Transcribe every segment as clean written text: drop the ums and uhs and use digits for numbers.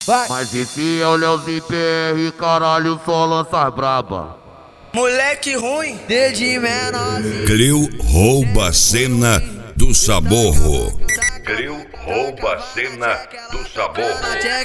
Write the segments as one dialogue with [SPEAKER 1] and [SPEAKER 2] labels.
[SPEAKER 1] Mas esse é o Leozinho PR, caralho, só lança braba.
[SPEAKER 2] Moleque ruim, desde menorzinho.
[SPEAKER 3] Clio rouba a cena do Saborro. Clio rouba a cena do Saborro.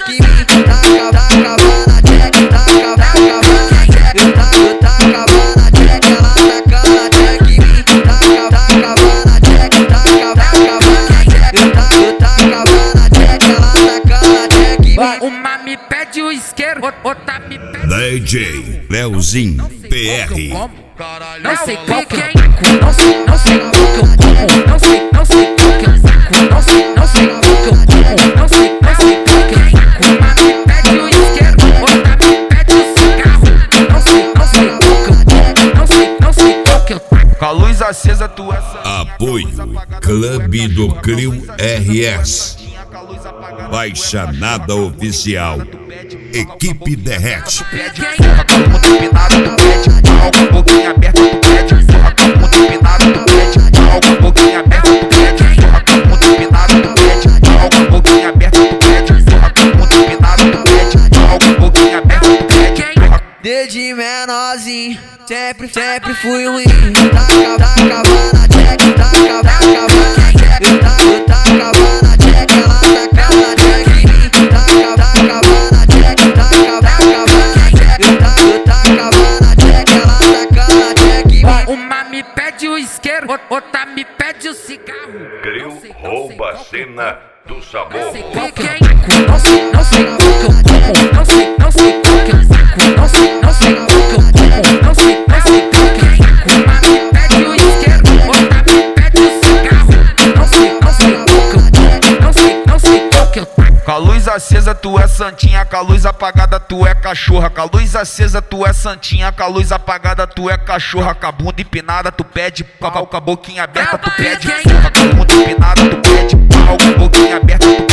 [SPEAKER 4] Uma me pede o isqueiro, outra me pede
[SPEAKER 3] DJ Leozinho PR.
[SPEAKER 4] não sei qual que é, não sei qual que eu como, não sei qual que eu saco, não sei qual que eu como, não sei qual que eu. Uma me pede o isqueiro, outra me pede o cigarro, não sei qual que eu como, não sei qual que eu saco.
[SPEAKER 5] Com a luz acesa tu é
[SPEAKER 3] Apoio Clube do Clio RS. Baixanada Oficial. Equipe Derrete.
[SPEAKER 5] porra com muito empinado, tu pede pau com a boquinha aberta, tu pede porra com muito empinado, tu pede pau com a boquinha aberta, tu pede porra com muito empinado, tu pede pau com a boquinha aberta, tu pede porra com muito empinado, tu pede pau com a boquinha aberta, tu pede porra.
[SPEAKER 2] Desde menorzinho, sempre fui ruim. Tacava na check, tacava na check, eu tacava na check, ela tacava na check, tacava na check, tacava na check, eu tacava na check, ela tacava na check.
[SPEAKER 4] Uma me pede o isqueiro, outra me pede o cigarro.
[SPEAKER 3] Clio rouba a cena do Saborro.
[SPEAKER 4] Não sei qual que eu como, não sei qual que eu saco, não sei qual que eu como, não sei qual que eu saco. Uma me pede o isqueiro, outra me pede o cigarro, não sei qual que eu como, não sei qual que eu saco.
[SPEAKER 5] Com a luz acesa tu é santinha, com a luz apagada tu é cachorra. Com a luz acesa tu é santinha, com a luz apagada tu é cachorra. Com a bunda empinada tu pede pau, com a boquinha aberta tu pede porra. Com a bunda empinada tu pede pau, com a boquinha aberta tu